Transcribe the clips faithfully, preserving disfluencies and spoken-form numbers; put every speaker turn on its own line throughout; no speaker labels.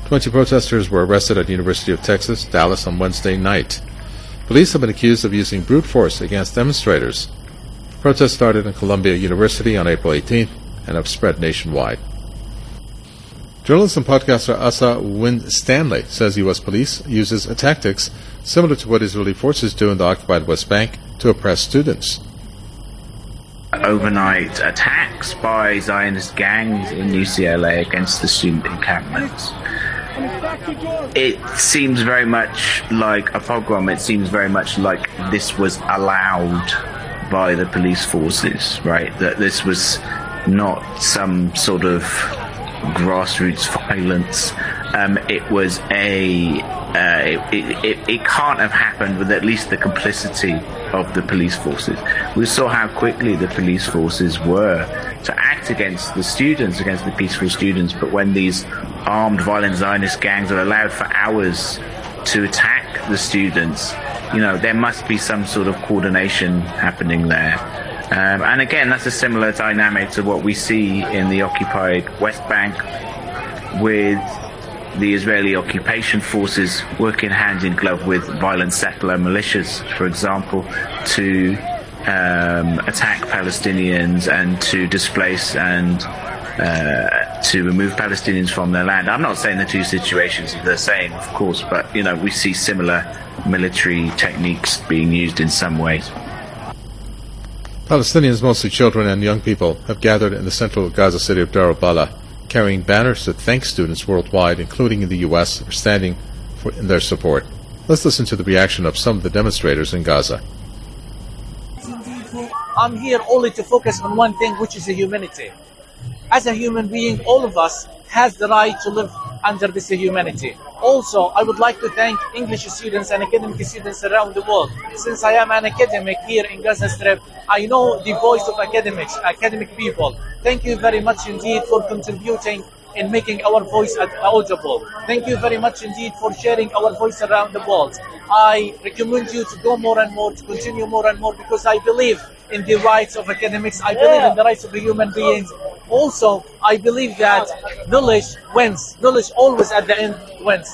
Twenty protesters were arrested at the University of Texas, Dallas on Wednesday night. Police have been accused of using brute force against demonstrators. Protests started in Columbia University on April eighteenth and have spread nationwide. Journalist and podcaster Asa Winstanley says U S police uses tactics similar to what Israeli forces do in the occupied West Bank to oppress students.
Overnight attacks by Zionist gangs in U C L A against the student encampments. It seems very much like a pogrom. It seems very much like this was allowed by the police forces, right? That this was not some sort of grassroots violence. Um, it was a. Uh, it, it, it can't have happened with at least the complicity of the police forces. We saw how quickly the police forces were to act against the students, against the peaceful students, but when these armed, violent Zionist gangs are allowed for hours to attack the students, you know, there must be some sort of coordination happening there. Um, and again, that's a similar dynamic to what we see in the occupied West Bank, with the Israeli occupation forces working hand in glove with violent settler militias, for example, to um, attack Palestinians and to displace and uh, to remove Palestinians from their land. I'm not saying the two situations are the same, of course, but you know, we see similar military techniques being used in some ways.
Palestinians, mostly children and young people, have gathered in the central Gaza city of Deir al-Balah, carrying banners that thank students worldwide, including in the U S, for standing for, in their support. Let's listen to the reaction of some of the demonstrators in Gaza.
I'm here only to focus on one thing, which is humanity. As a human being, all of us has the right to live under this humanity. Also, I would like to thank English students and academic students around the world. Since I am an academic here in Gaza Strip, I know the voice of academics, academic people. Thank you very much indeed for contributing in making our voice audible. Thank you very much indeed for sharing our voice around the world. I recommend you to go more and more, to continue more and more, because I believe in the rights of academics. I believe in the rights of the human beings. Also, I believe that knowledge wins. Knowledge always at the end wins.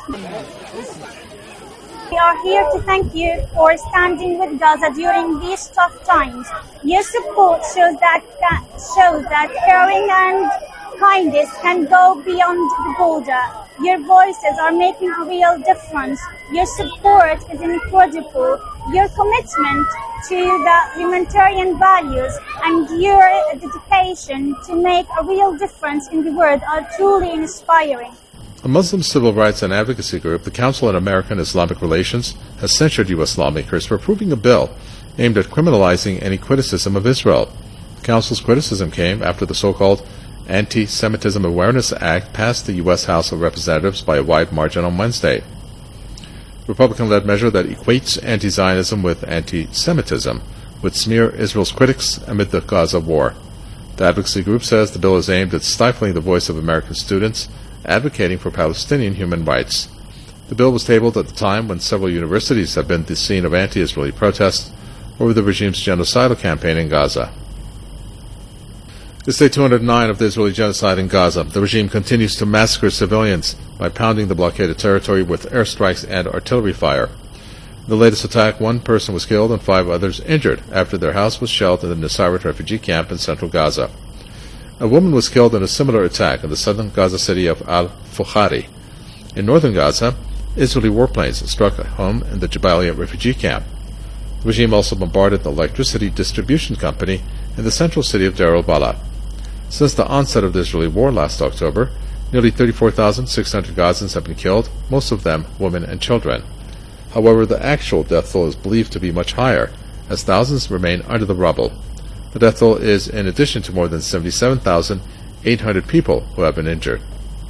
We are here to thank you for standing with Gaza during these tough times. Your support shows that, that shows that caring and kindness can go beyond the border. Your voices are making a real difference. Your support is incredible. Your commitment to the humanitarian values and your dedication to make a real difference in the world are truly inspiring.
A Muslim civil rights and advocacy group, the Council on American Islamic Relations, has censured U S lawmakers for approving a bill aimed at criminalizing any criticism of Israel. The Council's criticism came after the so-called Anti-Semitism Awareness Act passed the U S House of Representatives by a wide margin on Wednesday. The Republican-led measure that equates anti-Zionism with anti-Semitism would smear Israel's critics amid the Gaza war. The advocacy group says the bill is aimed at stifling the voice of American students advocating for Palestinian human rights. The bill was tabled at the time when several universities have been the scene of anti-Israeli protests over the regime's genocidal campaign in Gaza. This day two hundred nine of the Israeli genocide in Gaza, the regime continues to massacre civilians by pounding the blockaded territory with airstrikes and artillery fire. In the latest attack, one person was killed and five others injured after their house was shelled in the Nusayrat refugee camp in central Gaza. A woman was killed in a similar attack in the southern Gaza city of Al-Fukhari. In northern Gaza, Israeli warplanes struck a home in the Jabalia refugee camp. The regime also bombarded the electricity distribution company in the central city of Deir al-Balah. Since the onset of the Israeli war last October, nearly thirty-four thousand six hundred Gazans have been killed, most of them women and children. However, the actual death toll is believed to be much higher, as thousands remain under the rubble. The death toll is in addition to more than seventy-seven thousand eight hundred people who have been injured.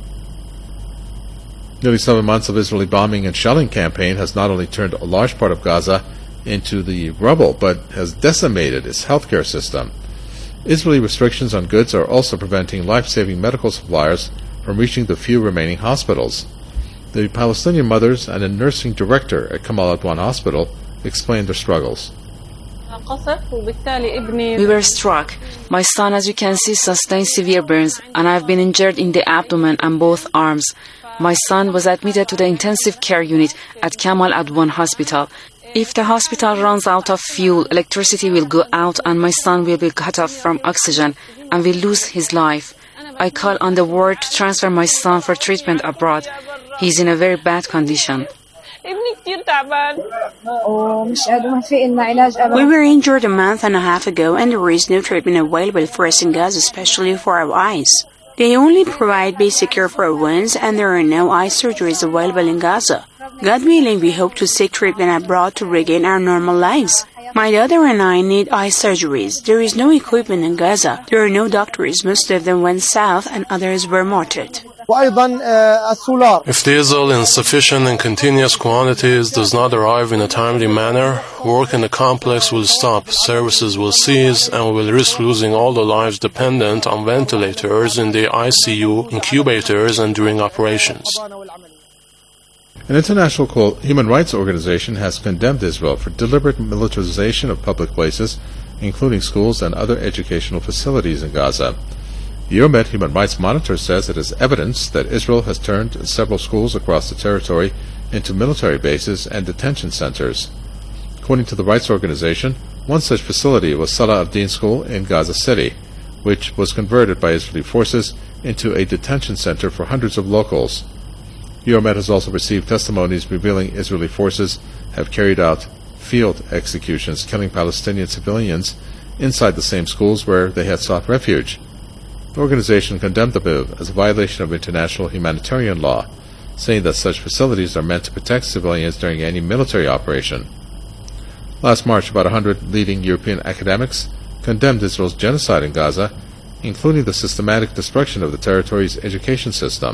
Nearly seven months of Israeli bombing and shelling campaign has not only turned a large part of Gaza into the rubble, but has decimated its healthcare system. Israeli restrictions on goods are also preventing life-saving medical supplies from reaching the few remaining hospitals. The Palestinian mothers and a nursing director at Kamal Adwan Hospital explained their struggles.
We were struck. My son, as you can see, sustained severe burns, and I've been injured in the abdomen and both arms. My son was admitted to the intensive care unit at Kamal Adwan Hospital. If the hospital runs out of fuel, electricity will go out and my son will be cut off from oxygen and will lose his life. I call on the world to transfer my son for treatment abroad. He's in a very bad condition.
We were injured a month and a half ago and there is no treatment available for us in Gaza, especially for our eyes. They only provide basic care for our wounds and there are no eye surgeries available in Gaza. God willing, we hope to seek treatment abroad to regain our normal lives. My daughter and I need eye surgeries. There is no equipment in Gaza. There are no doctors. Most of them went south and others were martyred.
If diesel in sufficient and continuous quantities does not arrive in a timely manner, work in the complex will stop, services will cease, and we will risk losing all the lives dependent on ventilators in the I C U, incubators, and during operations.
An international human rights organization has condemned Israel for deliberate militarization of public places, including schools and other educational facilities in Gaza. The Euromed Human Rights Monitor says it is evidence that Israel has turned several schools across the territory into military bases and detention centers. According to the rights organization, one such facility was Salah ad-Din School in Gaza City, which was converted by Israeli forces into a detention center for hundreds of locals. Euromed has also received testimonies revealing Israeli forces have carried out field executions, killing Palestinian civilians inside the same schools where they had sought refuge. The organization condemned the move as a violation of international humanitarian law, saying that such facilities are meant to protect civilians during any military operation. Last March, about one hundred leading European academics condemned Israel's genocide in Gaza, including the systematic destruction of the territory's education system.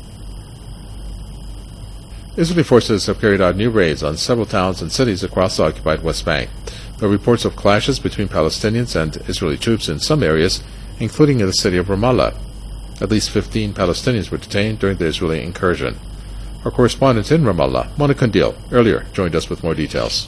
Israeli forces have carried out new raids on several towns and cities across the occupied West Bank. There are reports of clashes between Palestinians and Israeli troops in some areas, including in the city of Ramallah. At least fifteen Palestinians were detained during the Israeli incursion. Our correspondent in Ramallah, Monica Kandil, earlier joined us with more details.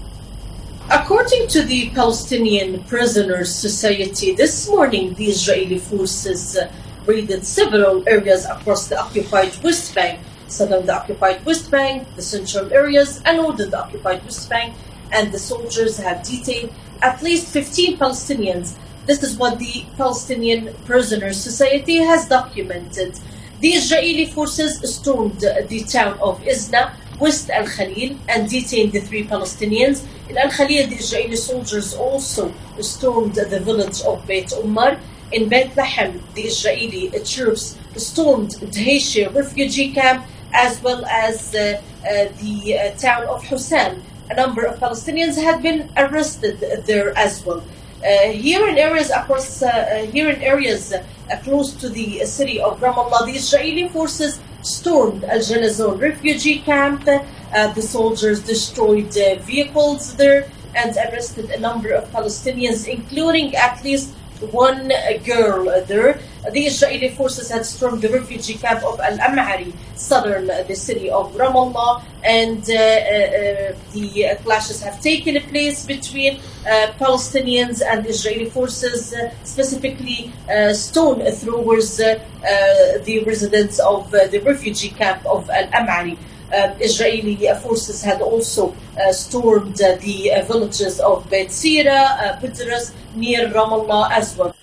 According to the Palestinian Prisoners Society, this morning the Israeli forces uh, raided several areas across the occupied West Bank, southern the occupied West Bank, the central areas, and northern the occupied West Bank, and the soldiers have detained at least fifteen Palestinians. This is what the Palestinian Prisoners Society has documented. The Israeli forces stormed the town of Izna, West Al-Khalil, and detained the three Palestinians. In Al-Khalil, the Israeli soldiers also stormed the village of Beit Umar. In Bethlehem, the Israeli troops stormed Dheisheh refugee camp, as well as uh, uh, the uh, town of Husam. A number of Palestinians had been arrested there as well. Uh, here in areas across, uh, here in areas uh, close to the city of Ramallah, the Israeli forces stormed Al Jalazon refugee camp. Uh, the soldiers destroyed uh, vehicles there and arrested a number of Palestinians, including at least one girl there. The Israeli forces had stormed the refugee camp of Al-Am'ari, southern the city of Ramallah, and uh, uh, the clashes have taken place between uh, Palestinians and Israeli forces, uh, specifically uh, stone throwers, uh, uh, the residents of uh, the refugee camp of Al-Am'ari. Uh, Israeli uh, forces had also uh, stormed uh, the uh, villages of Beit Sira, uh, Bidras, near Ramallah as well.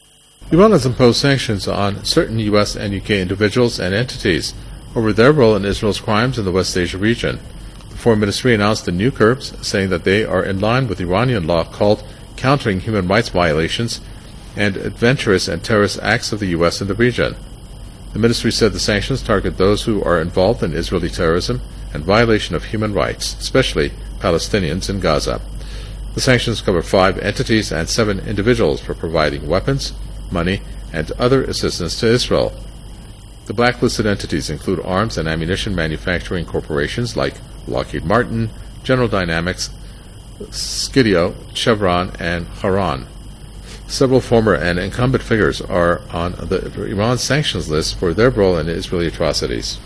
Iran has imposed sanctions on certain U S and U K individuals and entities over their role in Israel's crimes in the West Asia region. The Foreign Ministry announced the new curbs, saying that they are in line with Iranian law called Countering Human Rights Violations and Adventurous and Terrorist Acts of the U S in the region. The ministry said the sanctions target those who are involved in Israeli terrorism and violation of human rights, especially Palestinians in Gaza. The sanctions cover five entities and seven individuals for providing weapons, money, and other assistance to Israel. The blacklisted entities include arms and ammunition manufacturing corporations like Lockheed Martin, General Dynamics, Skydio, Chevron, and Haran. Several former and incumbent figures are on the Iran sanctions list for their role in Israeli atrocities.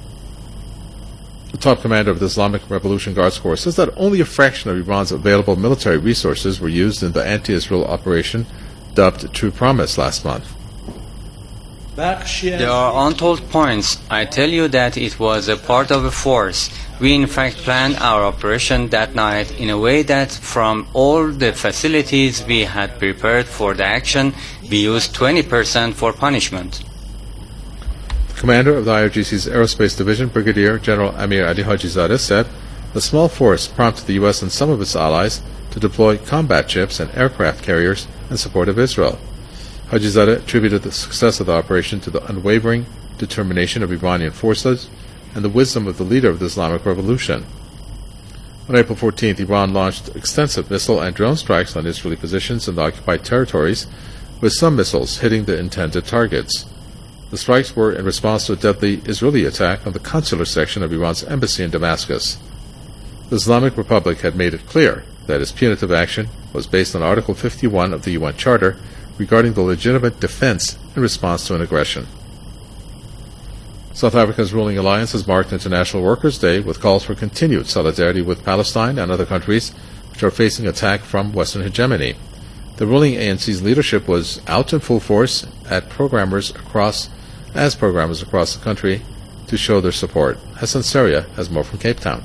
The top commander of the Islamic Revolution Guards Corps says that only a fraction of Iran's available military resources were used in the anti-Israel operation dubbed True Promise last month.
There are untold points. I tell you that it was a part of a force. We in fact planned our operation that night in a way that from all the facilities we had prepared for the action, we used twenty percent for punishment.
The commander of the I R G C's Aerospace Division, Brigadier General Amir Ali Hajizadeh, said the small force prompted the U S and some of its allies to deploy combat ships and aircraft carriers in support of Israel. Hajizadeh attributed the success of the operation to the unwavering determination of Iranian forces and the wisdom of the leader of the Islamic Revolution. On April fourteenth, Iran launched extensive missile and drone strikes on Israeli positions in the occupied territories, with some missiles hitting the intended targets. The strikes were in response to a deadly Israeli attack on the consular section of Iran's embassy in Damascus. The Islamic Republic had made it clear that its punitive action was based on Article fifty-one of the U N Charter regarding the legitimate defense in response to an aggression. South Africa's ruling alliance has marked International Workers' Day with calls for continued solidarity with Palestine and other countries which are facing attack from Western hegemony. The ruling A N C's leadership was out in full force at programmers across, as programmers across the country to show their support. Hassan Seria has more from Cape Town.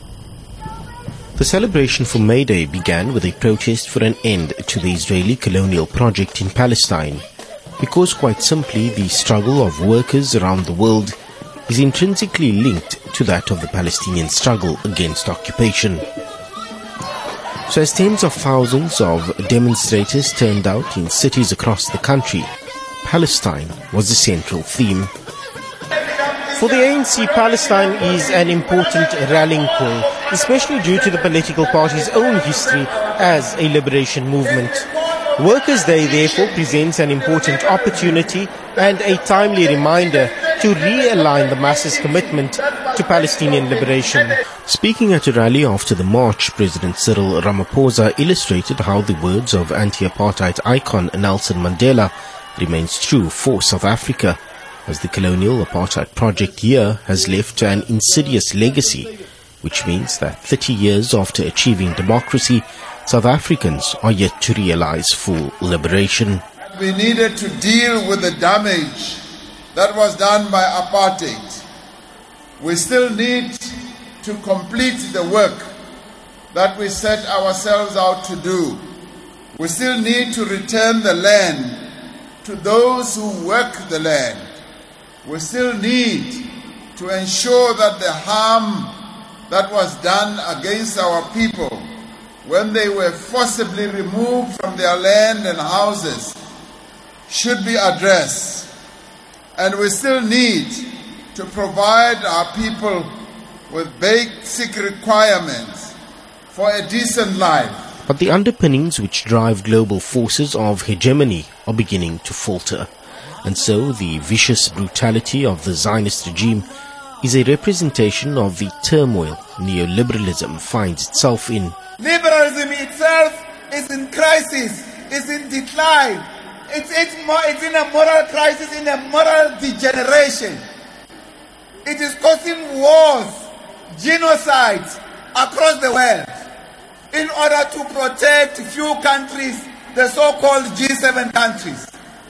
The celebration for May Day began with a protest for an end to the Israeli colonial project in Palestine, because quite simply the struggle of workers around the world is intrinsically linked to that of the Palestinian struggle against occupation. So as tens of thousands of demonstrators turned out in cities across the country, Palestine was the central theme. For the A N C, Palestine is an important rallying call, especially due to the political party's own history as a liberation movement. Workers' Day therefore presents an important opportunity and a timely reminder to realign the masses' commitment to Palestinian liberation. Speaking at a rally after the march, President Cyril Ramaphosa illustrated how the words of anti-apartheid icon Nelson Mandela remains true for South Africa, as the colonial apartheid project here has left an insidious legacy, which means that thirty years after achieving democracy, South Africans are yet to realize full liberation.
We needed to deal with the damage that was done by apartheid. We still need to complete the work that we set ourselves out to do. We still need to return the land to those who work the land. We still need to ensure that the harm that was done against our people when they were forcibly removed from their land and houses should be addressed. And we still need to provide our people with basic requirements for a decent life.
But the underpinnings which drive global forces of hegemony are beginning to falter. And so the vicious brutality of the Zionist regime is a representation of the turmoil neoliberalism finds itself in.
Liberalism itself is in crisis, is in decline. It's, it's, it's in a moral crisis, in a moral degeneration. It is causing wars, genocides across the world in order to protect few countries, the so-called G seven countries.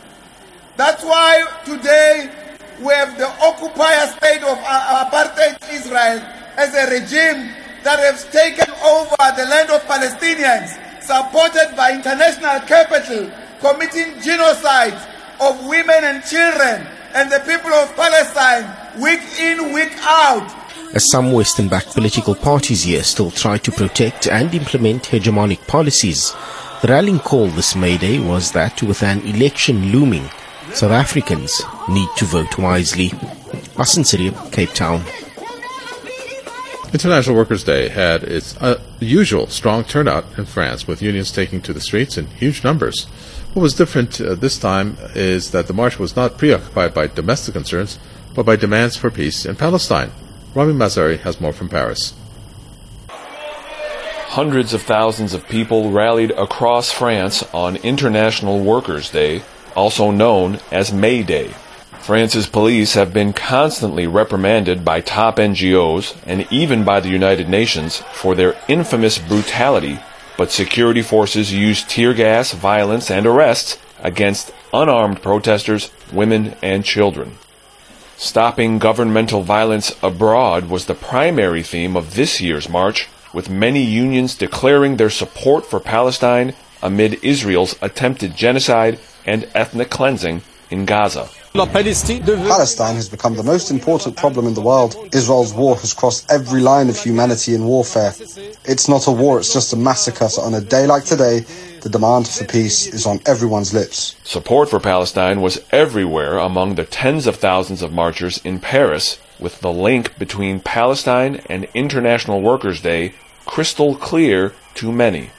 That's why today we have the occupier state of apartheid Israel as a regime that has taken over the land of Palestinians, supported by international capital, committing genocide of women and children and the people of Palestine week in, week out.
As some Western-backed political parties here still try to protect and implement hegemonic policies, the rallying call this May Day was that with an election looming, South Africans need to vote wisely. Hassan Seria, Cape Town.
International Workers' Day had its uh, usual strong turnout in France, with unions taking to the streets in huge numbers. What was different uh, this time is that the march was not preoccupied by domestic concerns, but by demands for peace in Palestine. Rami Mazari has more from Paris.
Hundreds of thousands of people rallied across France on International Workers' Day, also known as May Day. France's police have been constantly reprimanded by top N G Os and even by the United Nations for their infamous brutality, but security forces used tear gas, violence, and arrests against unarmed protesters women, and children. Stopping governmental violence abroad was the primary theme of this year's march, with many unions declaring their support for Palestine amid Israel's attempted genocide and ethnic cleansing in Gaza.
Palestine has become the most important problem in the world. Israel's war has crossed every line of humanity in warfare. It's not a war, it's just a massacre. So on a day like today, the demand for peace is on everyone's lips.
Support for Palestine was everywhere among the tens of thousands of marchers in Paris, with the link between Palestine and International Workers' Day crystal clear to many.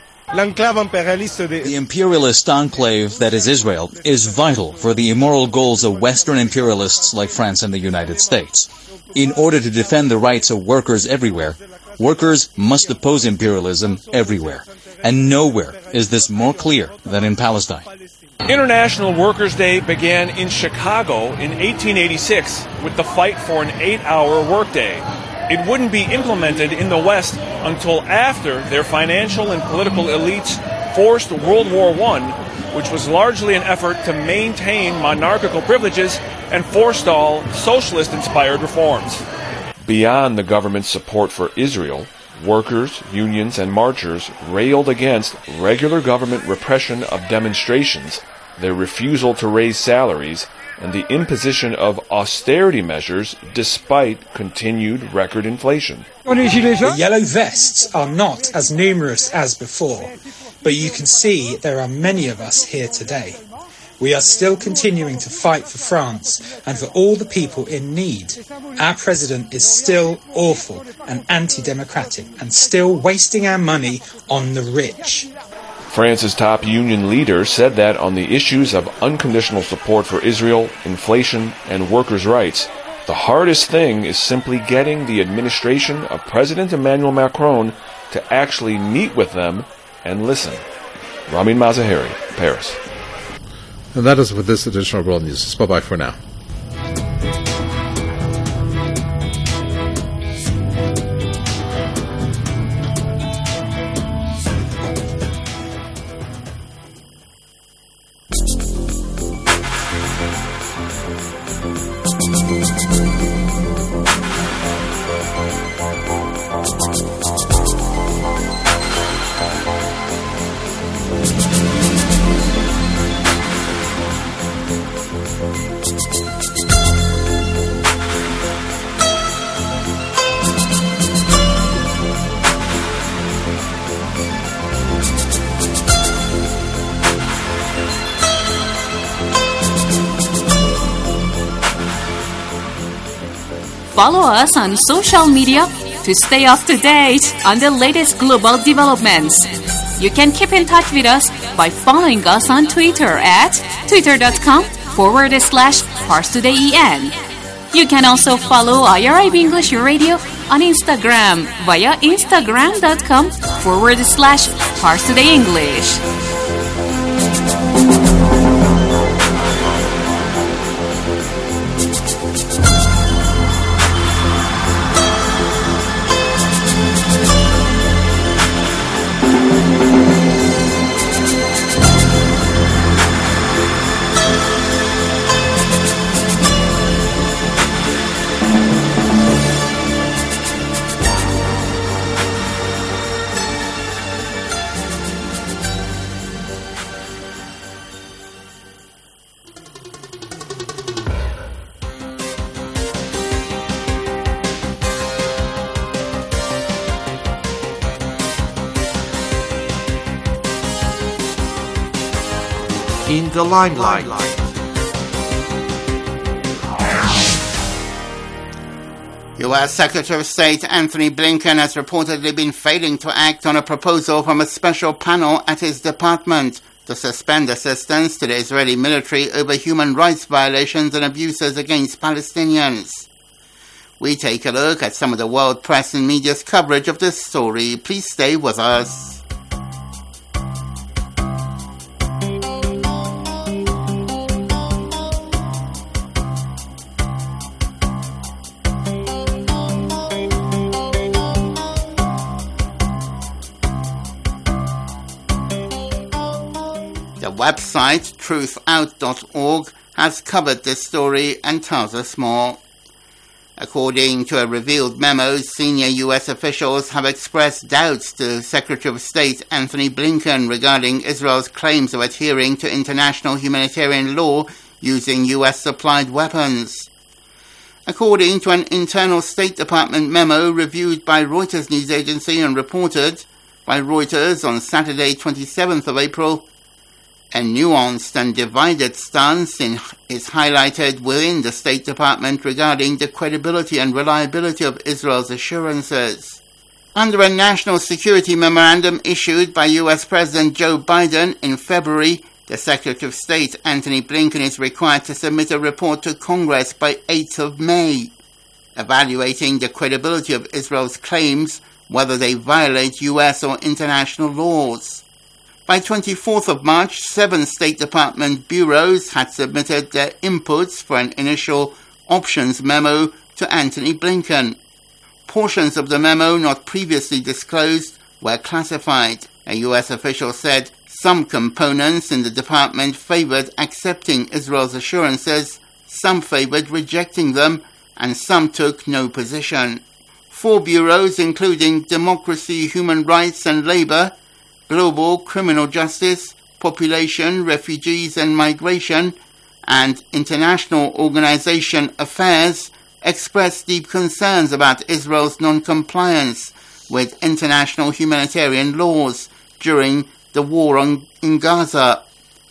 The imperialist enclave that is Israel is vital for the immoral goals of Western imperialists like France and the United States. In order to defend the rights of workers everywhere, workers must oppose imperialism everywhere. And nowhere is this more clear than in Palestine.
International Workers' Day began in Chicago in eighteen eighty-six with the fight for an eight-hour workday. It wouldn't be implemented in the West until after their financial and political elites forced World War One, which was largely an effort to maintain monarchical privileges and forestall socialist-inspired reforms. Beyond the government's support for Israel, workers, unions, and marchers railed against regular government repression of demonstrations, their refusal to raise salaries, and the imposition of austerity measures despite continued record inflation.
The yellow vests are not as numerous as before, but you can see there are many of us here today. We are still continuing to fight for France and for all the people in need. Our president is still awful and anti-democratic and still wasting our money on the rich.
France's top union leader said that on the issues of unconditional support for Israel, inflation, and workers' rights, the hardest thing is simply getting the administration of President Emmanuel Macron to actually meet with them and listen. Ramin Mazaheri, Paris.
And that is with this edition of World News. Bye-bye for now.
Follow us on social media to stay up to date on the latest global developments. You can keep in touch with us by following us on Twitter at twitter.com forward slash ParsTodayEN. You can also follow I R I B English Radio on Instagram via instagram.com forward slash ParsTodayEnglish.
In the limelight. U S Secretary of State Anthony Blinken has reportedly been failing to act on a proposal from a special panel at his department to suspend assistance to the Israeli military over human rights violations and abuses against Palestinians. We take a look at some of the world press and media's coverage of this story. Please stay with us. The website truth out dot org has covered this story and tells us more. According to a revealed memo, senior U S officials have expressed doubts to Secretary of State Anthony Blinken regarding Israel's claims of adhering to international humanitarian law using U S-supplied weapons. According to an internal State Department memo reviewed by Reuters news agency and reported by Reuters on Saturday, twenty-seventh of April, a nuanced and divided stance in, is highlighted within the State Department regarding the credibility and reliability of Israel's assurances. Under a national security memorandum issued by U S President Joe Biden in February, the Secretary of State Anthony Blinken is required to submit a report to Congress by eighth of May, evaluating the credibility of Israel's claims, whether they violate U S or international laws. By twenty-fourth of March, seven State Department bureaus had submitted their inputs for an initial options memo to Anthony Blinken. Portions of the memo not previously disclosed were classified. A U S official said some components in the department favored accepting Israel's assurances, some favored rejecting them, and some took no position. Four bureaus, including Democracy, Human Rights and Labor, Global Criminal Justice, Population, Refugees and Migration, and International Organization Affairs, expressed deep concerns about Israel's non-compliance with international humanitarian laws during the war on, in Gaza.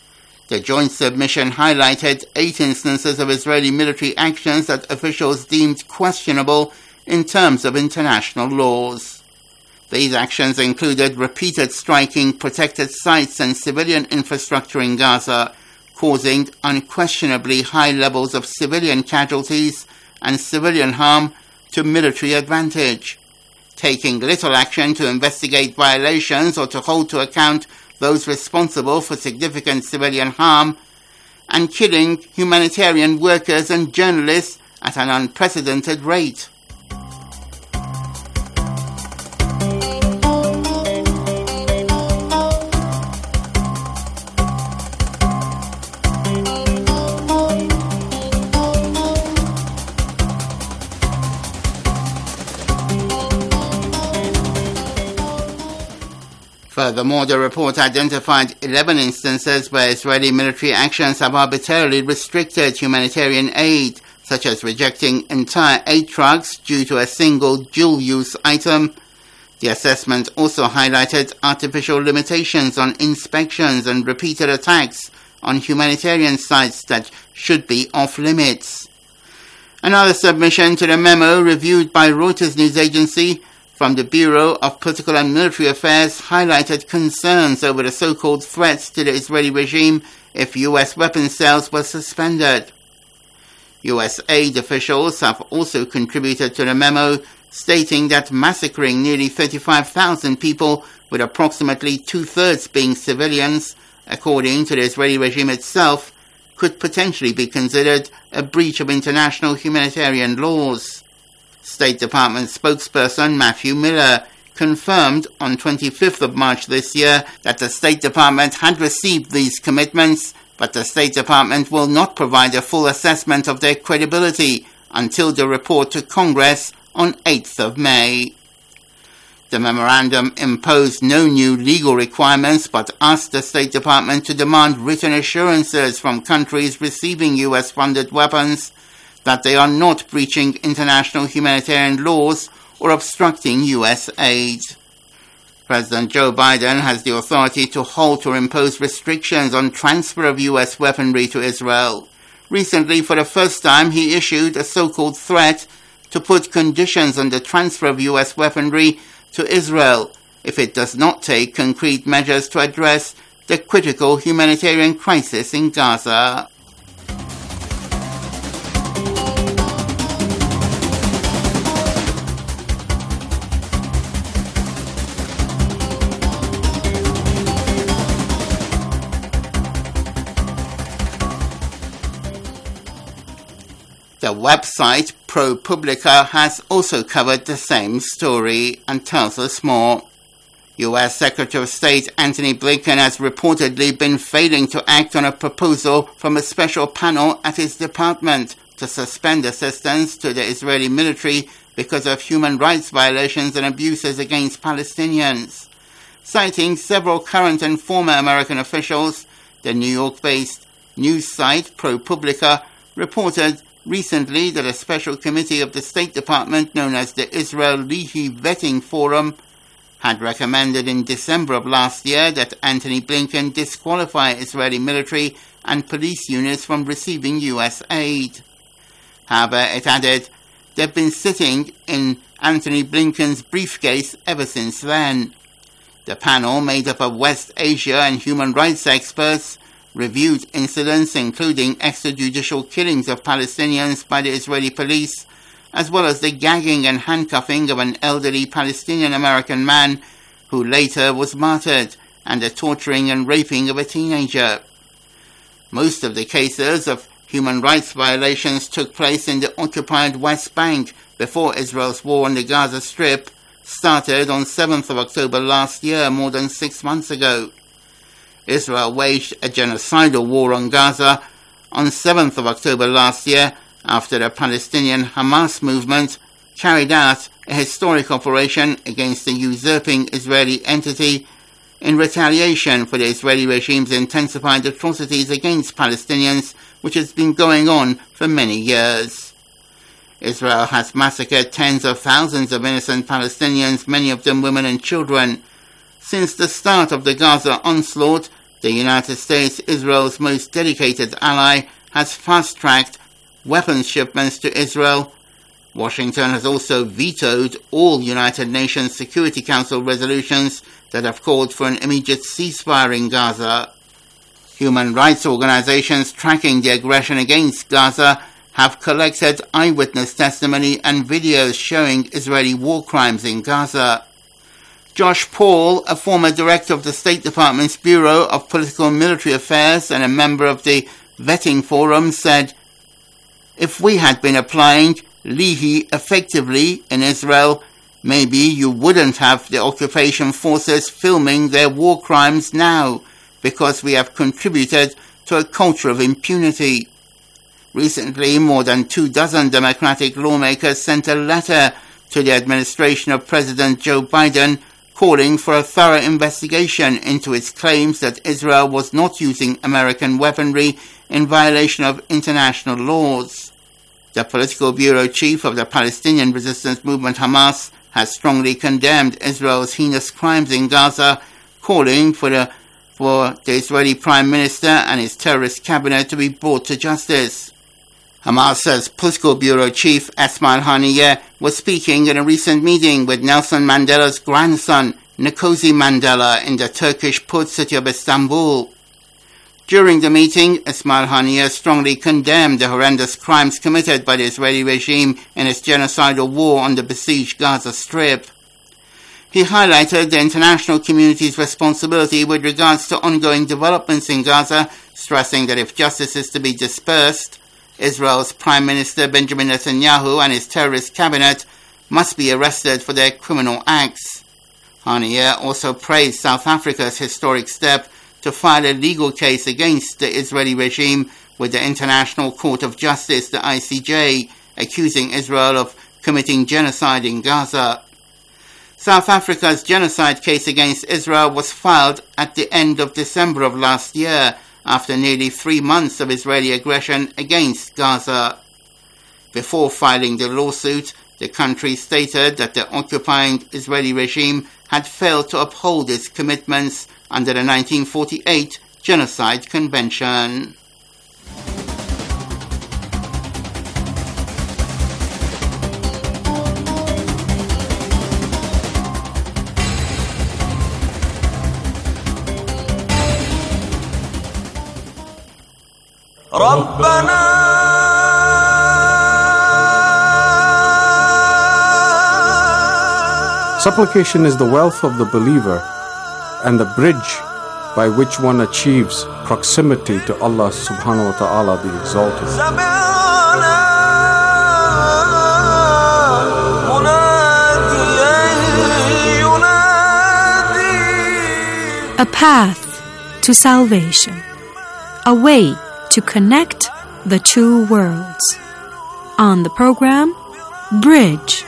The joint submission highlighted eight instances of Israeli military actions that officials deemed questionable in terms of international laws. These actions included repeated striking protected sites and civilian infrastructure in Gaza, causing unquestionably high levels of civilian casualties and civilian harm to military advantage, taking little action to investigate violations or to hold to account those responsible for significant civilian harm, and killing humanitarian workers and journalists at an unprecedented rate. Furthermore, the report identified eleven instances where Israeli military actions have arbitrarily restricted humanitarian aid, such as rejecting entire aid trucks due to a single dual-use item. The assessment also highlighted artificial limitations on inspections and repeated attacks on humanitarian sites that should be off-limits. Another submission to the memo reviewed by Reuters news agency from the Bureau of Political and Military Affairs highlighted concerns over the so-called threats to the Israeli regime if U S weapons sales were suspended. U S aid officials have also contributed to the memo, stating that massacring nearly thirty-five thousand people, with approximately two-thirds being civilians, according to the Israeli regime itself, could potentially be considered a breach of international humanitarian laws. State Department spokesperson Matthew Miller confirmed on twenty-fifth of March this year that the State Department had received these commitments, but the State Department will not provide a full assessment of their credibility until the report to Congress on eighth of May. The memorandum imposed no new legal requirements but asked the State Department to demand written assurances from countries receiving U S-funded weapons that they are not breaching international humanitarian laws or obstructing U S aid. President Joe Biden has the authority to halt or impose restrictions on transfer of U S weaponry to Israel. Recently, for the first time, he issued a so-called threat to put conditions on the transfer of U S weaponry to Israel if it does not take concrete measures to address the critical humanitarian crisis in Gaza. The website ProPublica has also covered the same story and tells us more. U S Secretary of State Antony Blinken has reportedly been failing to act on a proposal from a special panel at his department to suspend assistance to the Israeli military because of human rights violations and abuses against Palestinians. Citing several current and former American officials, the New York-based news site ProPublica reported recently that a special committee of the State Department known as the Israel Lehi Vetting Forum had recommended in December of last year that Antony Blinken disqualify Israeli military and police units from receiving U S aid. However, it added, they've been sitting in Antony Blinken's briefcase ever since then. The panel, made up of West Asia and human rights experts, reviewed incidents including extrajudicial killings of Palestinians by the Israeli police, as well as the gagging and handcuffing of an elderly Palestinian-American man who later was martyred, and the torturing and raping of a teenager. Most of the cases of human rights violations took place in the occupied West Bank before Israel's war on the Gaza Strip started on seventh of October last year, more than six months ago. Israel waged a genocidal war on Gaza on seventh of October last year after the Palestinian Hamas movement carried out a historic operation against the usurping Israeli entity in retaliation for the Israeli regime's intensified atrocities against Palestinians, which has been going on for many years. Israel has massacred tens of thousands of innocent Palestinians, many of them women and children. Since the start of the Gaza onslaught, the United States, Israel's most dedicated ally, has fast-tracked weapons shipments to Israel. Washington has also vetoed all United Nations Security Council resolutions that have called for an immediate ceasefire in Gaza. Human rights organizations tracking the aggression against Gaza have collected eyewitness testimony and videos showing Israeli war crimes in Gaza. Josh Paul, a former director of the State Department's Bureau of Political and Military Affairs and a member of the Vetting Forum, said, "If we had been applying Lehi effectively in Israel, maybe you wouldn't have the occupation forces filming their war crimes now, because we have contributed to a culture of impunity." Recently, more than two dozen Democratic lawmakers sent a letter to the administration of President Joe Biden calling for a thorough investigation into its claims that Israel was not using American weaponry in violation of international laws. The political bureau chief of the Palestinian resistance movement Hamas has strongly condemned Israel's heinous crimes in Gaza, calling for the, for the Israeli Prime Minister and his terrorist cabinet to be brought to justice. Hamas's political bureau chief Esmail Haniyeh was speaking in a recent meeting with Nelson Mandela's grandson, Nkosi Mandela, in the Turkish port city of Istanbul. During the meeting, Esmail Haniyeh strongly condemned the horrendous crimes committed by the Israeli regime in its genocidal war on the besieged Gaza Strip. He highlighted the international community's responsibility with regards to ongoing developments in Gaza, stressing that if justice is to be dispersed, Israel's Prime Minister Benjamin Netanyahu and his terrorist cabinet must be arrested for their criminal acts. Haniyeh also praised South Africa's historic step to file a legal case against the Israeli regime with the International Court of Justice, the I C J, accusing Israel of committing genocide in Gaza. South Africa's genocide case against Israel was filed at the end of December of last year, after nearly three months of Israeli aggression against Gaza. Before filing the lawsuit, the country stated that the occupying Israeli regime had failed to uphold its commitments under the nineteen forty-eight Genocide Convention.
Supplication is the wealth of the believer and the bridge by which one achieves proximity to Allah subhanahu wa ta'ala the Exalted.
A path to salvation. A way to connect the two worlds. On the program, Bridge.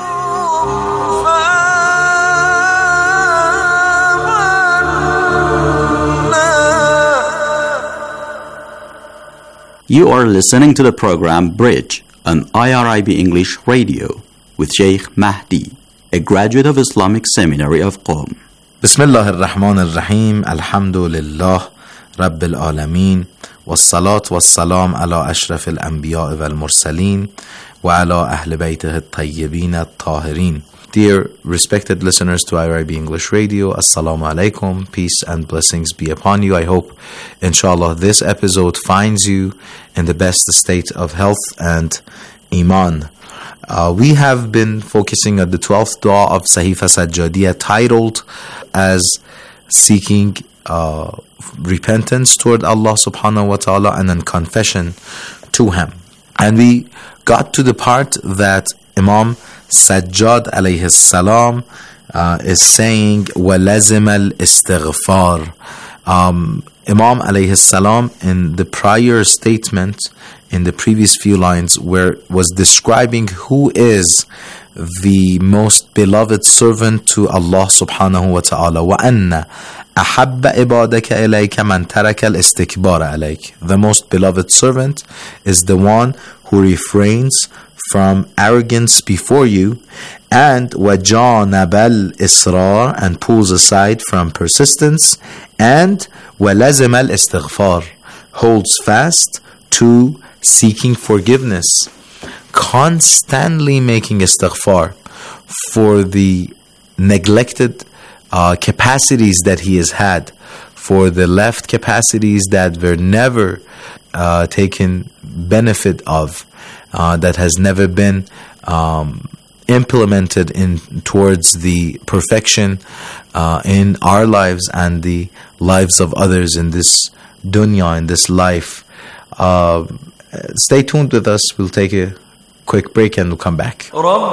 You are listening to the program Bridge on I R I B English Radio with Sheikh Mahdi, a graduate of Islamic Seminary of Qom.
Bismillah ar-Rahman ar-Rahim, alhamdulillah, Rabbil Alameen, wassalat wassalam ala ashraf al-anbiya wal-mursaleen, wa ala ahl baytih at-tayyibin at-tahirin. Dear respected listeners to I R I B English Radio, Assalamu alaikum, peace and blessings be upon you. I hope, inshallah, this episode finds you in the best state of health and iman. Uh, we have been focusing on the twelfth dua of Sahifa Sajjadiyya, titled as seeking uh, repentance toward Allah subhanahu wa ta'ala and then confession to Him. And we got to the part that Imam Sajjad alayhi salam uh, is saying وَلَزِمَ الْإِسْتِغْفَارِ. um, Imam alayhi salam, in the prior statement, in the previous few lines, where was describing who is the most beloved servant to Allah subhanahu wa ta'ala. وَأَنَّ أَحَبَّ إِبَادَكَ إِلَيْكَ مَنْ تَرَكَ الْإِسْتِكْبَارَ عَلَيْكَ. The most beloved servant is the one who refrains from arrogance before you, and وَجَانَبَ الْإِصْرَارِ, and pulls aside from persistence, and وَلَزِمَ الْإِسْتِغْفَارِ, holds fast to seeking forgiveness, constantly making istighfar for the neglected uh, capacities that he has had, for the left capacities that were never uh, taken benefit of, uh, that has never been um, implemented in towards the perfection uh, in our lives and the lives of others in this dunya, in this life. Uh, stay tuned with us. We'll take a quick break and we'll come back.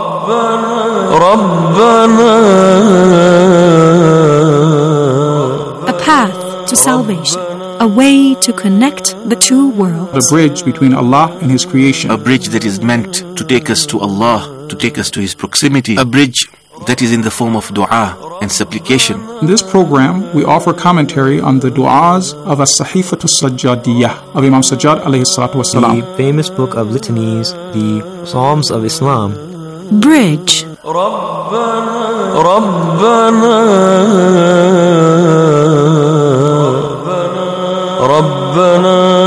A path to salvation. A way to connect the two worlds.
The bridge between Allah and His creation.
A bridge that is meant to take us to Allah, to take us to His proximity. A bridge that is in the form of dua and supplication.
In this program, we offer commentary on the du'as of As-Sahifatu Sajjadiyya of Imam Sajjad alayhi salatu wasalam.
The famous book of litanies, the Psalms of Islam.
Bridge.
ربنا ربنا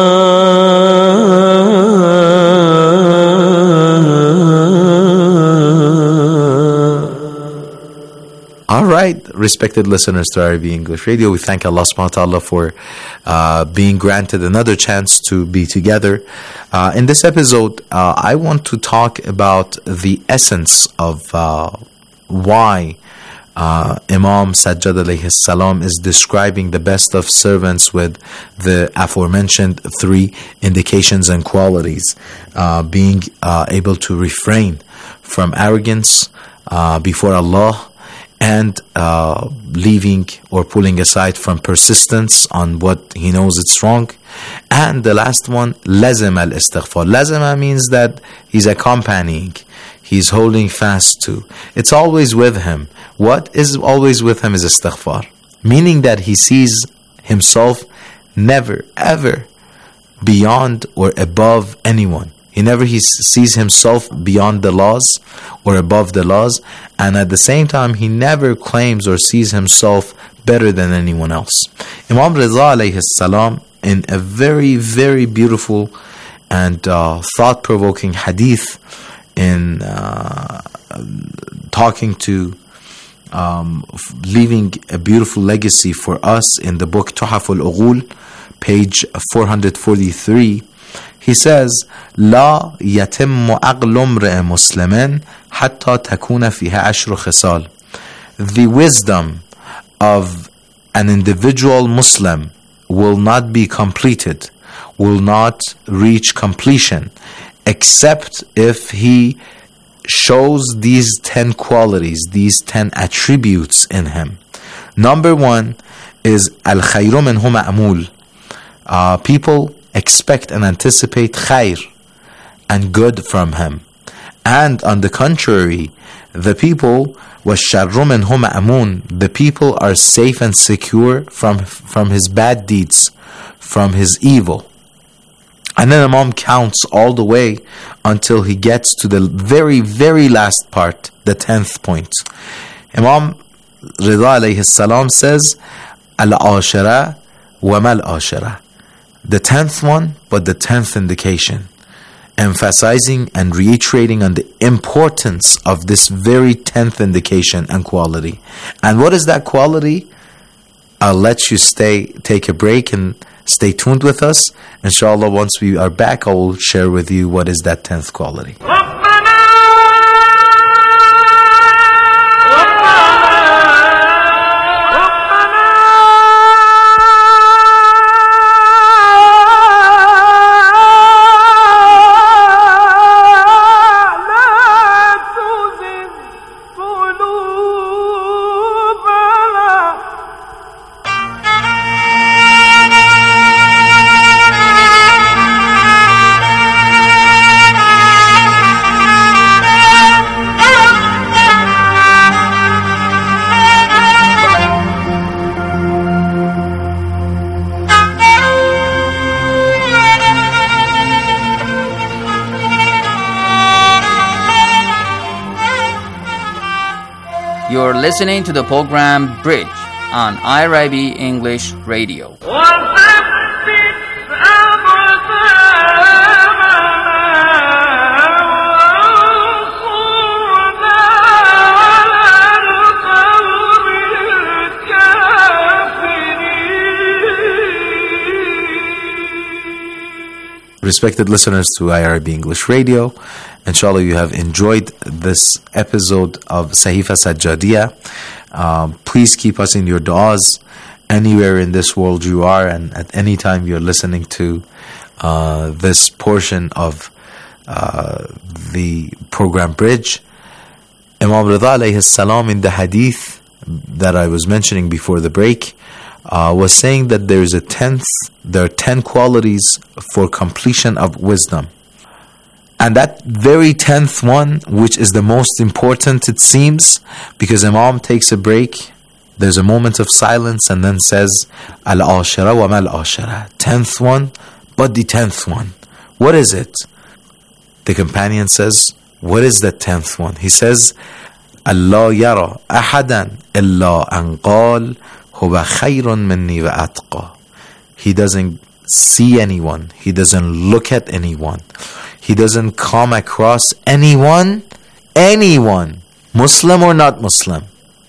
All right, respected listeners to I R I B English Radio, we thank Allah subhanahu wa ta'ala for uh, being granted another chance to be together. Uh, in this episode, uh, I want to talk about the essence of uh, why uh, Imam Sajjad alayhi salam is describing the best of servants with the aforementioned three indications and qualities, uh, being uh, able to refrain from arrogance uh, before Allah, and uh, leaving or pulling aside from persistence on what he knows it's wrong. And the last one, lazim al-istighfar. Lazima means that he's accompanying, he's holding fast to. It's always with him. What is always with him is istighfar, meaning that he sees himself never, ever beyond or above anyone. He never he sees himself beyond the laws or above the laws, and at the same time he never claims or sees himself better than anyone else. Imam Ridha alayhi salam, in a very, very beautiful and uh, thought-provoking hadith, in uh, talking to um, leaving a beautiful legacy for us in the book Tuhaf al-Ughul, page four forty-three, he says, لا يتم عقل امرئ مسلم حتى تكون فيها عشر خصال. The wisdom of an individual Muslim will not be completed, will not reach completion, except if he shows these ten qualities, these ten attributes in him. Number one is al-khayru minhu ma'mul. Uh, people expect and anticipate khair and good from him. And on the contrary, the people وَالشَّرُّ مِنْهُ مَأْمُونَ, the people are safe and secure from, from his bad deeds, from his evil. And then Imam counts all the way until he gets to the very, very last part, the tenth point. Imam Rida alayhi salam says, Al-ashara wa mal-ashara. The tenth one, but the tenth indication. Emphasizing and reiterating on the importance of this very tenth indication and quality. And what is that quality? I'll let you stay, take a break and stay tuned with us. Inshallah, once we are back, I will share with you what is that tenth quality.
You're listening to the program Bridge on I R I B English Radio.
Respected listeners to I R I B English Radio, inshallah you have enjoyed this episode of Sahifa Sajjadiyah. Um, please keep us in your du'as anywhere in this world you are, and at any time you're listening to uh, this portion of uh, the program Bridge. Imam Rida alayhi salam, in the hadith that I was mentioning before the break, Uh, was saying that there is a tenth, there are ten qualities for completion of wisdom. And that very tenth one, which is the most important, it seems, because Imam takes a break, there's a moment of silence, and then says, Al-ashara wa mal-ashara. Tenth one, but the tenth one. What is it? The companion says, what is the tenth one? He says, Allah yara ahadan illa an qal huwa khayrun minni wa atqa. He doesn't see anyone. He doesn't look at anyone. He doesn't come across anyone, anyone, Muslim or not Muslim,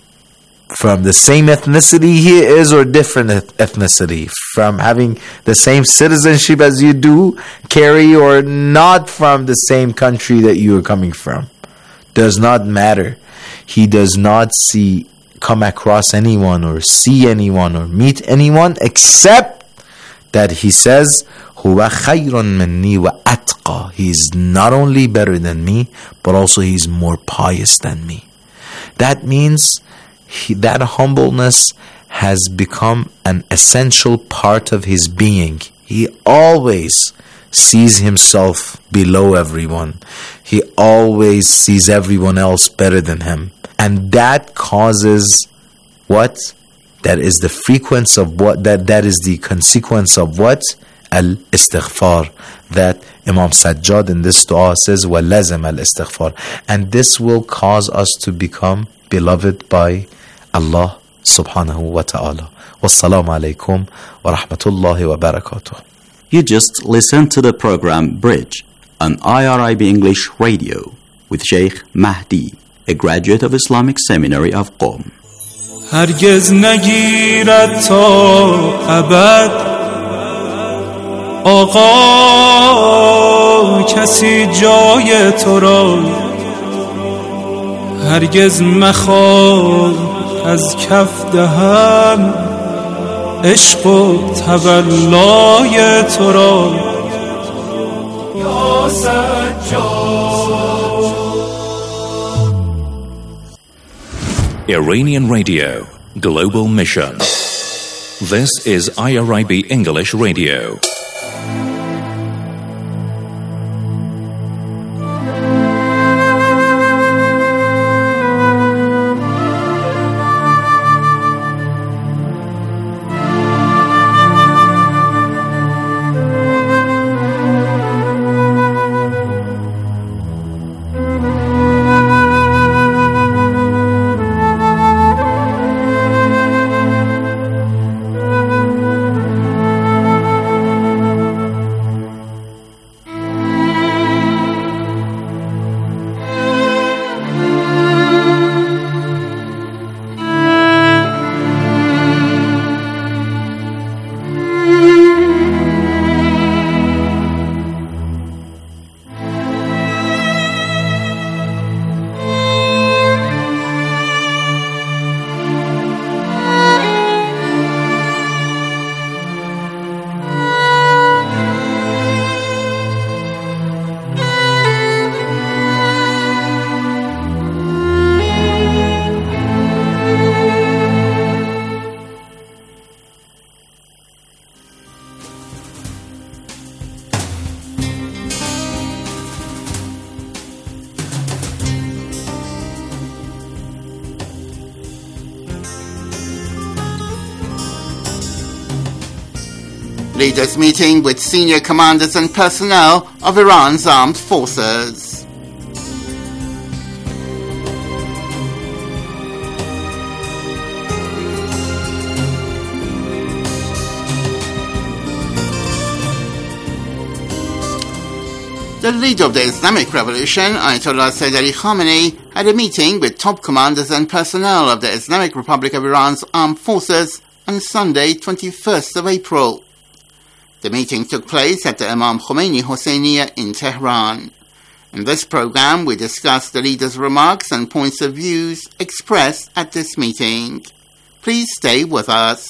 from the same ethnicity he is or different ethnicity, from having the same citizenship as you do, carry, or not from the same country that you are coming from. Does not matter. He does not see, come across anyone or see anyone or meet anyone except that he says, Huwa khayrun minni wa atqa. He is not only better than me, but also he is more pious than me. That means he, that humbleness has become an essential part of his being. He always sees himself below everyone. He always sees everyone else better than him. And that causes what? That is the frequency of what? That that is the consequence of what? Al-istighfar. That Imam Sajjad in this dua says, وَلَزَمَ al-istighfar. And this will cause us to become beloved by Allah subhanahu wa ta'ala. Wassalamu alaikum wa rahmatullahi wa barakatuh.
You just listened to the program Bridge on I R I B English Radio with Sheikh Mahdi, a graduate of Islamic Seminary of Qom.
هرگز نگیرد تا ابد آقا کسی جای تو را هرگز مخواه از کف دهم عشق و تولای تو را یا سجاد.
Iranian Radio, Global Mission. This is I R I B English Radio.
Leaders meeting with senior commanders and personnel of Iran's armed forces. The leader of the Islamic Revolution, Ayatollah Sayyid Ali Khamenei, had a meeting with top commanders and personnel of the Islamic Republic of Iran's armed forces on Sunday, twenty-first of April. The meeting took place at the Imam Khomeini Hosseiniya in Tehran. In this program, we discussed the leaders' remarks and points of views expressed at this meeting. Please stay with us.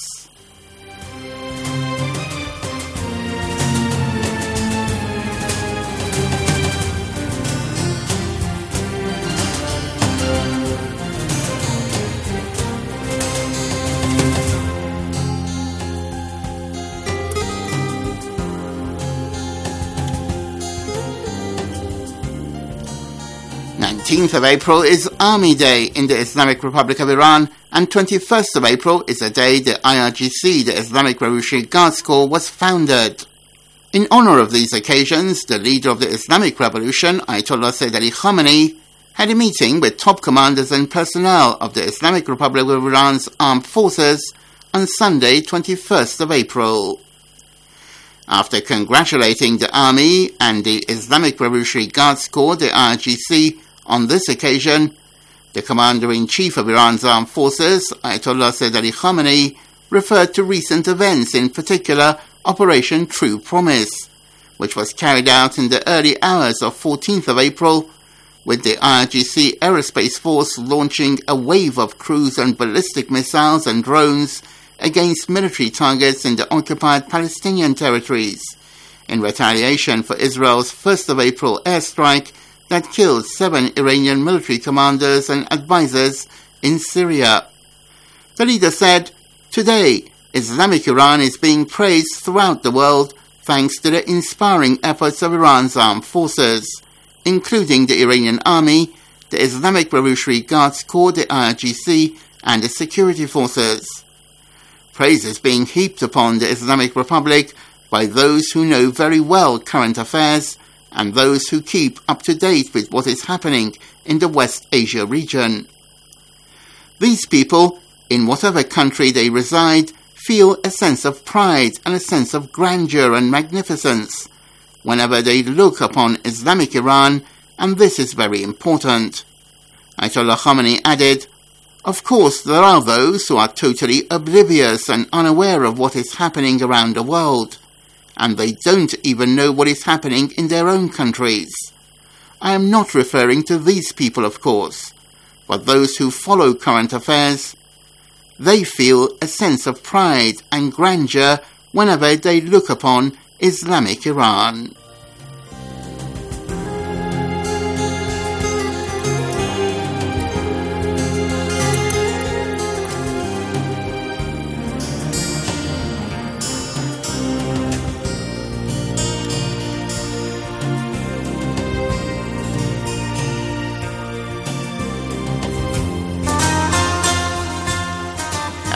nineteenth of April is Army Day in the Islamic Republic of Iran, and twenty-first of April is the day the I R G C, the Islamic Revolutionary Guards Corps, was founded. In honor of these occasions, the leader of the Islamic Revolution, Ayatollah Sayyid Ali Khamenei, had a meeting with top commanders and personnel of the Islamic Republic of Iran's armed forces on Sunday, twenty-first of April. After congratulating the Army and the Islamic Revolutionary Guards Corps, the I R G C, on this occasion, the Commander-in-Chief of Iran's armed forces, Ayatollah Sayyid Ali Khamenei, referred to recent events, in particular Operation True Promise, which was carried out in the early hours of fourteenth of April, with the I R G C Aerospace Force launching a wave of cruise and ballistic missiles and drones against military targets in the occupied Palestinian territories, in retaliation for Israel's first of April airstrike that killed seven Iranian military commanders and advisors in Syria. The leader said, "Today, Islamic Iran is being praised throughout the world thanks to the inspiring efforts of Iran's armed forces, including the Iranian Army, the Islamic Revolutionary Guards Corps, the I R G C, and the security forces. Praise is being heaped upon the Islamic Republic by those who know very well current affairs and those who keep up to date with what is happening in the West Asia region. These people, in whatever country they reside, feel a sense of pride and a sense of grandeur and magnificence whenever they look upon Islamic Iran, and this is very important." Ayatollah Khamenei added, "Of course, there are those who are totally oblivious and unaware of what is happening around the world, and they don't even know what is happening in their own countries. I am not referring to these people, of course, but those who follow current affairs. They feel a sense of pride and grandeur whenever they look upon Islamic Iran."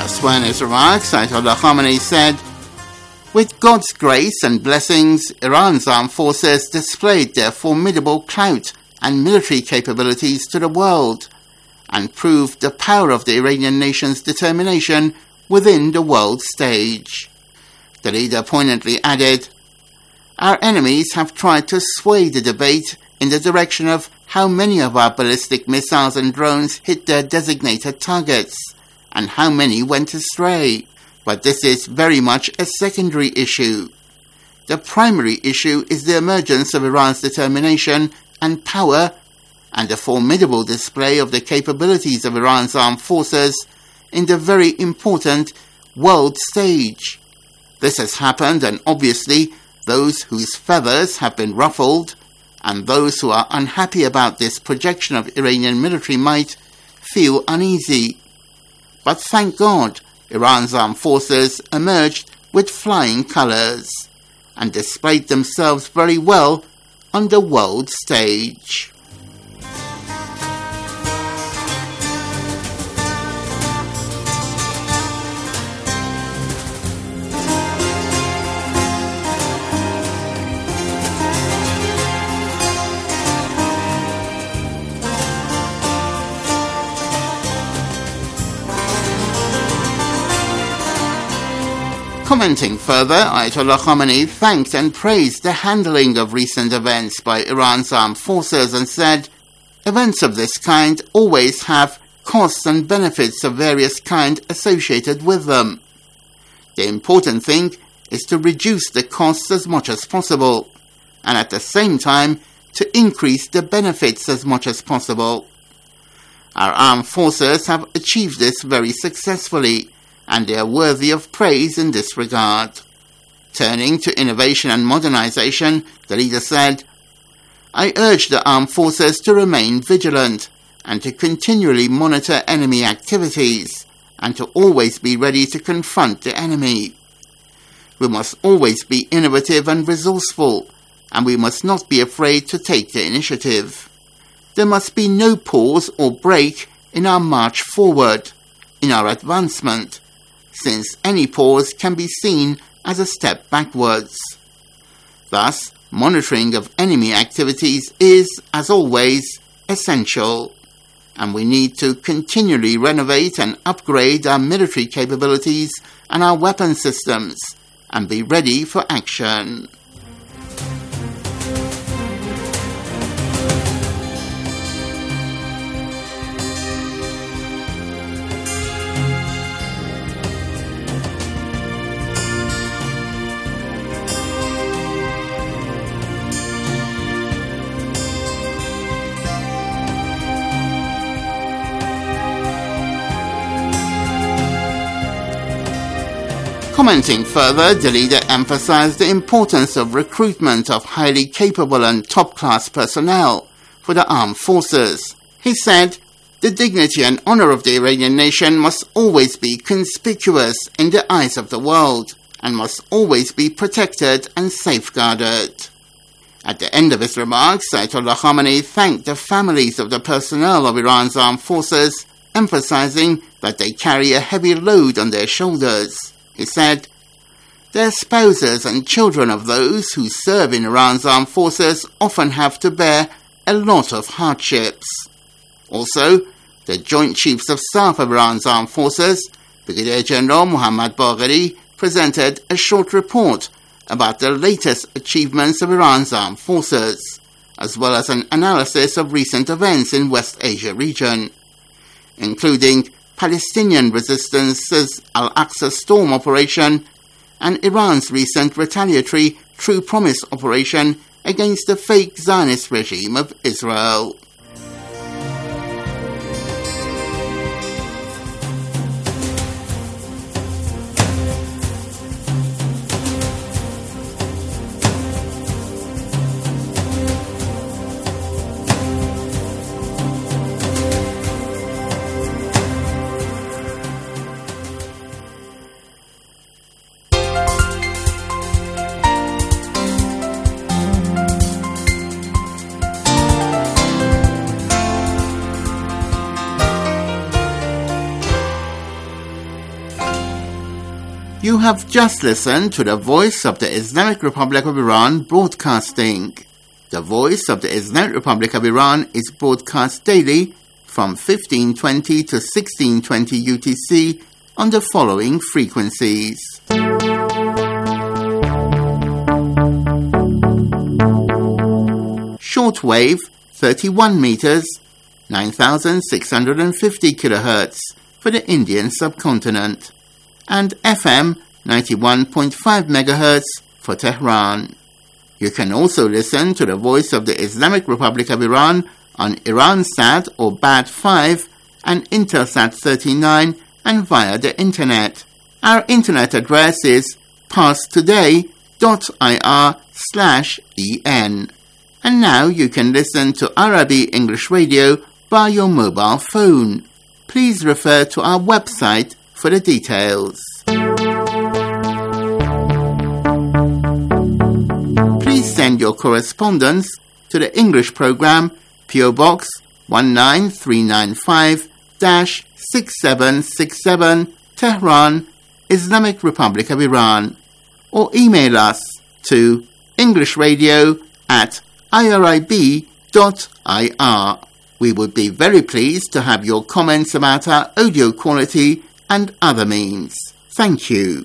Elsewhere in his remarks, Ayatollah Khamenei said, "With God's grace and blessings, Iran's armed forces displayed their formidable clout and military capabilities to the world and proved the power of the Iranian nation's determination within the world stage." The leader poignantly added, "Our enemies have tried to sway the debate in the direction of how many of our ballistic missiles and drones hit their designated targets and how many went astray. But this is very much a secondary issue. The primary issue is the emergence of Iran's determination and power and the formidable display of the capabilities of Iran's armed forces in the very important world stage. This has happened, and obviously those whose feathers have been ruffled and those who are unhappy about this projection of Iranian military might feel uneasy. But thank God, Iran's armed forces emerged with flying colors and displayed themselves very well on the world stage." Commenting further, Ayatollah Khamenei thanked and praised the handling of recent events by Iran's armed forces and said, "Events of this kind always have costs and benefits of various kind associated with them. The important thing is to reduce the costs as much as possible, and at the same time to increase the benefits as much as possible. Our armed forces have achieved this very successfully, and they are worthy of praise in this regard." Turning to innovation and modernization, the leader said, "I urge the armed forces to remain vigilant and to continually monitor enemy activities and to always be ready to confront the enemy. We must always be innovative and resourceful, and we must not be afraid to take the initiative. There must be no pause or break in our march forward, in our advancement, since any pause can be seen as a step backwards. Thus, monitoring of enemy activities is, as always, essential, and we need to continually renovate and upgrade our military capabilities and our weapon systems, and be ready for action." Commenting further, the leader emphasized the importance of recruitment of highly capable and top-class personnel for the armed forces. He said, "The dignity and honor of the Iranian nation must always be conspicuous in the eyes of the world and must always be protected and safeguarded." At the end of his remarks, Ayatollah Khamenei thanked the families of the personnel of Iran's armed forces, emphasizing that they carry a heavy load on their shoulders. He said, "Their spouses and children of those who serve in Iran's armed forces often have to bear a lot of hardships." Also, the Joint Chiefs of Staff of Iran's armed forces, Brigadier General Mohammad Bagheri, presented a short report about the latest achievements of Iran's armed forces, as well as an analysis of recent events in West Asia region, including Palestinian Resistance's Al-Aqsa Storm operation and Iran's recent retaliatory True Promise operation against the fake Zionist regime of Israel. You have just listened to the Voice of the Islamic Republic of Iran broadcasting. The Voice of the Islamic Republic of Iran is broadcast daily from fifteen twenty to sixteen twenty U T C on the following frequencies. Shortwave thirty-one meters, nine thousand six hundred fifty kilohertz for the Indian subcontinent, and F M ninety-one point five megahertz for Tehran. You can also listen to the Voice of the Islamic Republic of Iran on Iransat or B A D five and Intelsat thirty-nine and via the Internet. Our Internet address is parstoday.ir slash en. And now you can listen to Arabic English Radio by your mobile phone. Please refer to our website for the details. Please send your correspondence to the English program, P O Box one nine three nine five, six seven six seven, Tehran, Islamic Republic of Iran, or email us to englishradio at irib dot I R. We would be very pleased to have your comments about our audio quality and other means. Thank you.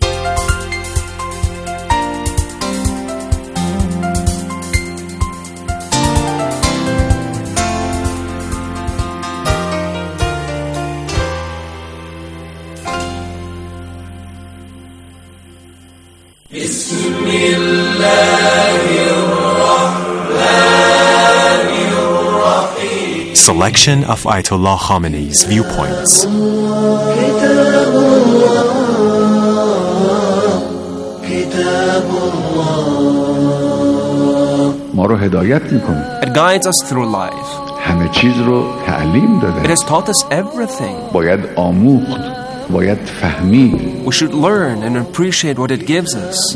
Selection of Ayatollah Khamenei's viewpoints.
It guides us through life. It has taught us everything. We should learn and appreciate what it gives us.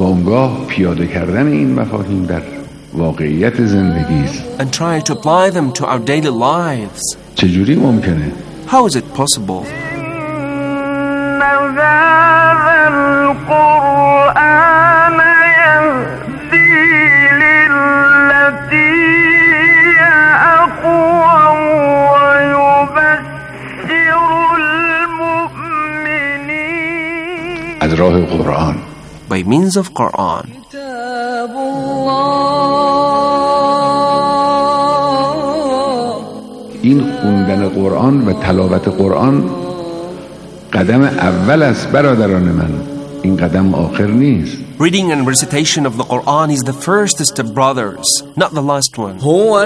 And try to apply them to our daily lives. How is it possible? By means of Quran.
این خوندن قرآن و تلاوت قرآن قدم اول است برادران من، این قدم آخر نیست.
Reading and recitation of the Quran is the first step, brothers, not the last one.
هو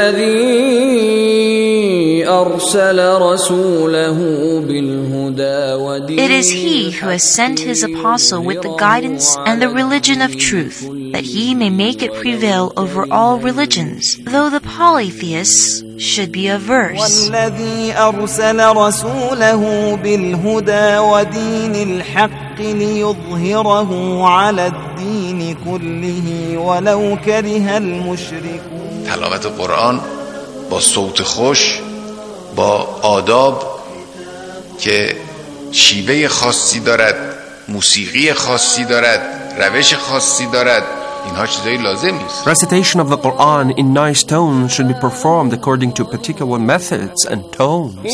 الذي أرسل رسوله بالهدى ودين.
It is He who has sent His apostle with the guidance and the religion of truth, that He may make it prevail over all religions, though the polytheists should be averse.
والذي أرسل رسوله بالهدى ودين الحق ليظهره على الدين كله ولو كره المشركون.
تلاوت قرآن با صوت خوش، با آداب که شیوه خاصی دارد، موسیقی خاصی دارد، روش خاصی دارد، اینها چیزایی لازم نیست.
Recitation of the Quran in nice tones should be performed according to particular methods and tones.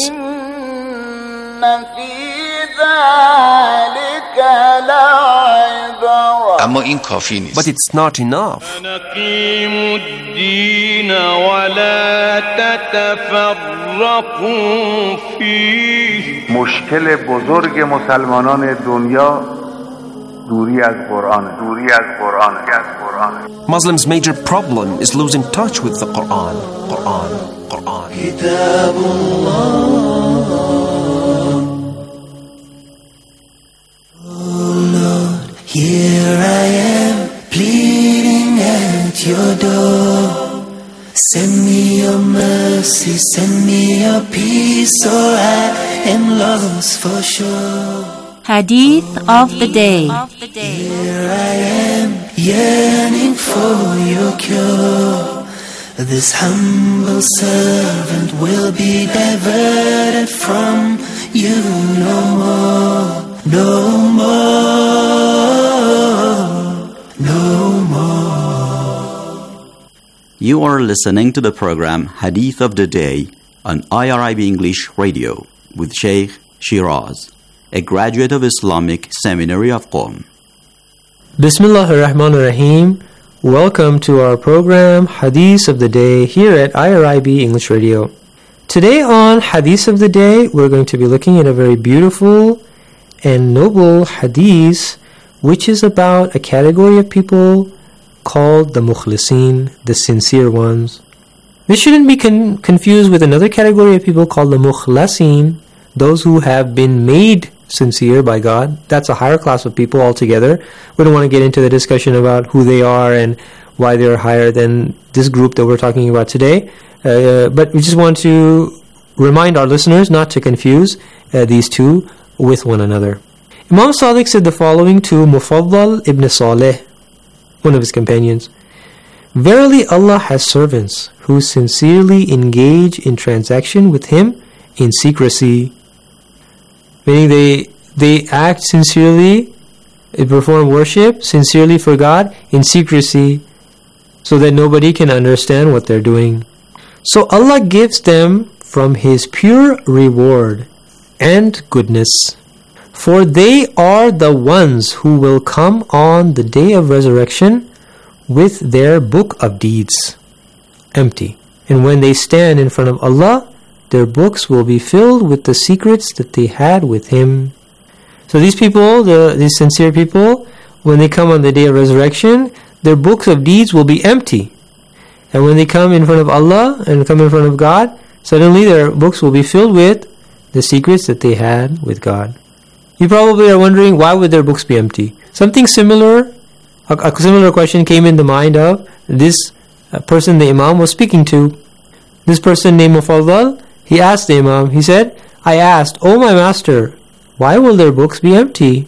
اما این کافی نیست.
But it's not enough.
نقيموا الدين ولا تتفرقوا فيه.
مشکل بزرگ مسلمانان دنیا دوری از قرآن، دوری از قرآن، از قرآن.
Muslims' major problem is losing touch with the Quran. Quran, Quran.
كتاب الله. Here I am, pleading at your door. Send me your mercy, send me your peace, or I am lost for sure.
Hadith of the day.
Here I am, yearning for your cure. This humble servant will be diverted from you no more, no more.
are listening to the program Hadith of the Day on I R I B English Radio with Sheikh Shiraz, a graduate of Islamic Seminary of Qom.
Bismillahir Rahmanir Rahim. Welcome to our program Hadith of the Day here at I R I B English Radio. Today on Hadith of the Day, we're going to be looking at a very beautiful and noble hadith, which is about a category of people called the mukhlisin, the sincere ones. This shouldn't be con- confused with another category of people called the mukhlasin, those who have been made sincere by God. That's a higher class of people altogether. We don't want to get into the discussion about who they are and why they're higher than this group that we're talking about today. Uh, but we just want to remind our listeners not to confuse uh, these two with one another. Imam Sadiq said the following to Mufaddal ibn Saleh, one of his companions: "Verily Allah has servants who sincerely engage in transaction with Him in secrecy." Meaning they they act sincerely, they perform worship sincerely for God in secrecy, so that nobody can understand what they're doing. So Allah gives them from His pure reward and goodness. For they are the ones who will come on the day of resurrection with their book of deeds empty. And when they stand in front of Allah, their books will be filled with the secrets that they had with Him. So these people, the, these sincere people, when they come on the day of resurrection, their books of deeds will be empty. And when they come in front of Allah and come in front of God, suddenly their books will be filled with the secrets that they had with God. You probably are wondering, why would their books be empty? Something similar, a, a similar question came in the mind of this uh, person the Imam was speaking to. This person named Mufaddal, he asked the Imam, he said, "I asked, O my master, why will their books be empty?"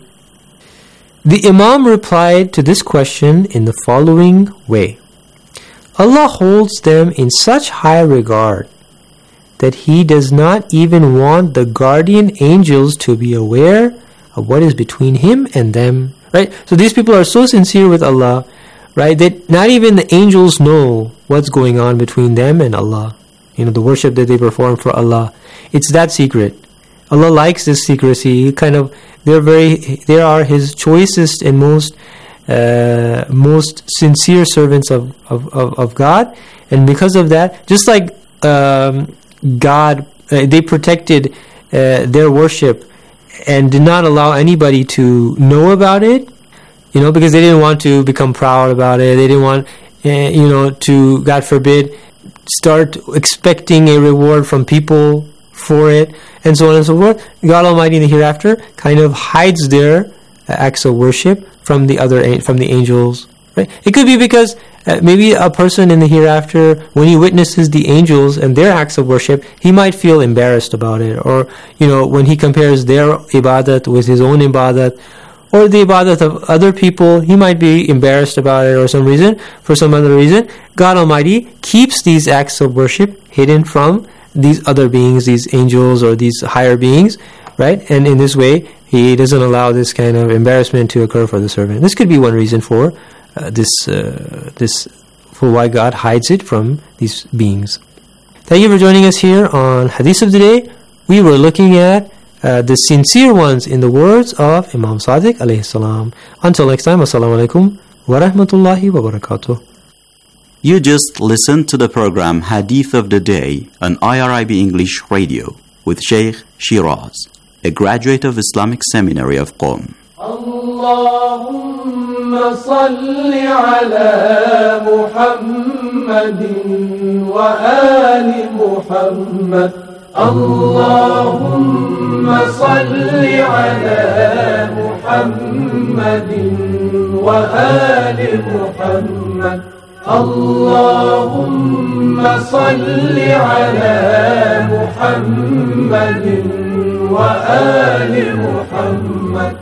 The Imam replied to this question in the following way: Allah holds them in such high regard that He does not even want the guardian angels to be aware of what is between Him and them. Right? So these people are so sincere with Allah, right, that not even the angels know what's going on between them and Allah. You know, the worship that they perform for Allah. It's that secret. Allah likes this secrecy. He kind of, they're very, they are His choicest and most uh, most sincere servants of, of, of, of God. And because of that, just like um, God, uh, they protected uh, their worship and did not allow anybody to know about it, you know, because they didn't want to become proud about it. They didn't want, uh, you know, to, God forbid, start expecting a reward from people for it, and so on and so forth. God Almighty in the hereafter kind of hides their uh, acts of worship from the other from the angels. Right? It could be because uh, maybe a person in the hereafter, when he witnesses the angels and their acts of worship, he might feel embarrassed about it, or you know, when he compares their ibadat with his own ibadat, or the ibadat of other people, he might be embarrassed about it, or some reason, for some other reason. God Almighty keeps these acts of worship hidden from these other beings, these angels or these higher beings, right? And in this way, He doesn't allow this kind of embarrassment to occur for the servant. This could be one reason for uh, this, uh, this, for why God hides it from these beings. Thank you for joining us here on Hadith of the Day. We were looking at uh, the sincere ones in the words of Imam Sadiq alayhi salam. Until next time, assalamu alaikum wa rahmatullahi wa barakatuh.
You just listened to the program Hadith of the Day on I R I B English Radio with Sheikh Shiraz, a graduate of Islamic Seminary of Qom.
Allahumma salli ala Muhammadin wa ali Muhammad. Allahumma salli ala Muhammadin wa ali Muhammad. Allahumma salli ala Muhammadin wa ali Muhammad.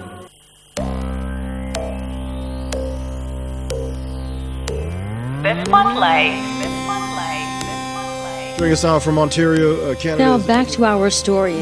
This one play.
Joining us now from Ontario, uh, Canada.
Now back to our story.